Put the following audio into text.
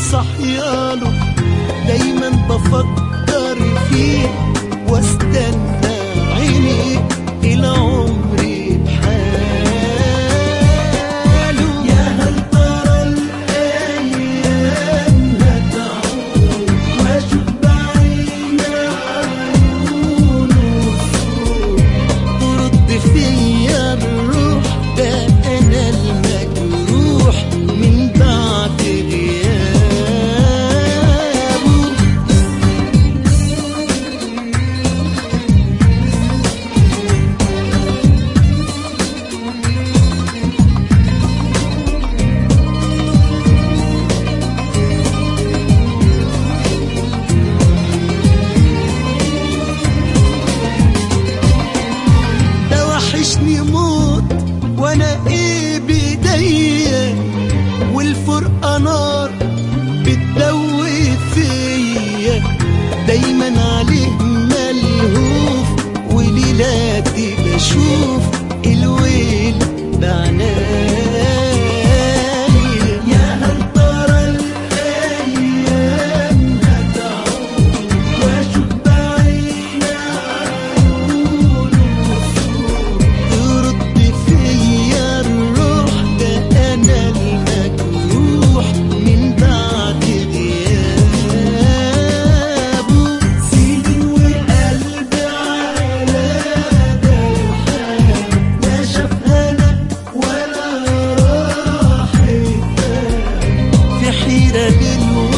صحياله دايما بفكر فيه واستنى عيني إلى عمري بحاله. يا هل ترى الأيام هتعود وأشوف بعيني عيونه الصوت ترد فيا الروح، ده أنا المجروح من بعد وحشني موت وانا ايه بايديا، والفرقة نار بتدوب فيا، دايما عليه ملهوف وليلاتي بشوف الويل بعنالي. يا هل ترى الايام هتعود واشوف بعيني عيونه ترد فيا الروح، ده انا المجروح من بعد غيابه. سنين وقلبي على ده الحال لا شاف هنا ولا راح في حيرة للوقت